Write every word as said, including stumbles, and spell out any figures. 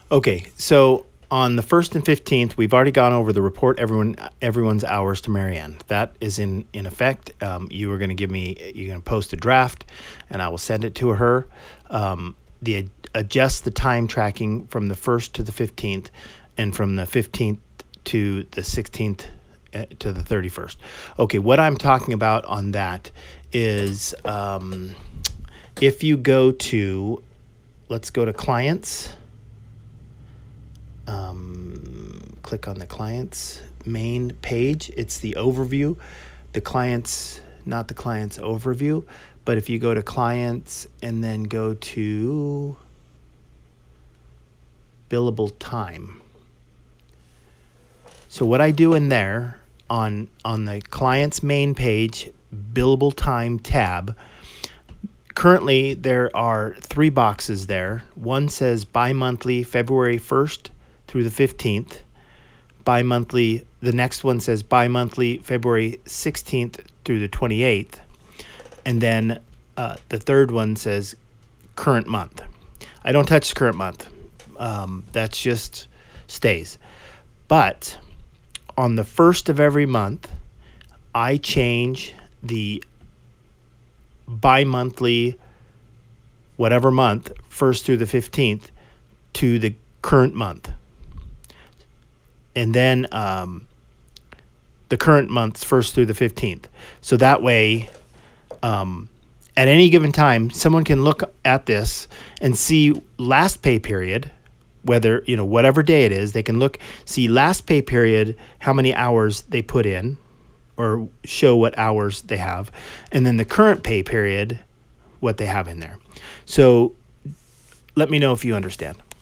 Okay, so on the first and fifteenth, we've already gone over the report everyone everyone's hours to Marianne. That is in in effect. Um, you are going to give me you're going to post a draft, and I will send it to her. Um, the adjust the time tracking from the first to the fifteenth, and from the fifteenth to the sixteenth uh, to the thirty-first. Okay, what I'm talking about on that is um, if you go to, let's go to clients. Um, click on the client's main page. It's the overview. The client's, not the client's overview, but if you go to clients and then go to billable time. So what I do in there on, on the client's main page, billable time tab, currently there are three boxes there. One says bi-monthly, February first through the fifteenth. Bi-monthly, the next one says bi-monthly, February sixteenth through the twenty-eighth. And then uh, the third one says current month. I don't touch current month. Um, that's just stays. But on the first of every month, I change the bi-monthly, whatever month, first through the fifteenth, to the current month. And then um, the current month's first through the fifteenth. So that way, um, at any given time, someone can look at this and see last pay period, whether, you know, whatever day it is, they can look, see last pay period, how many hours they put in, or show what hours they have, and then the current pay period, what they have in there. So let me know if you understand.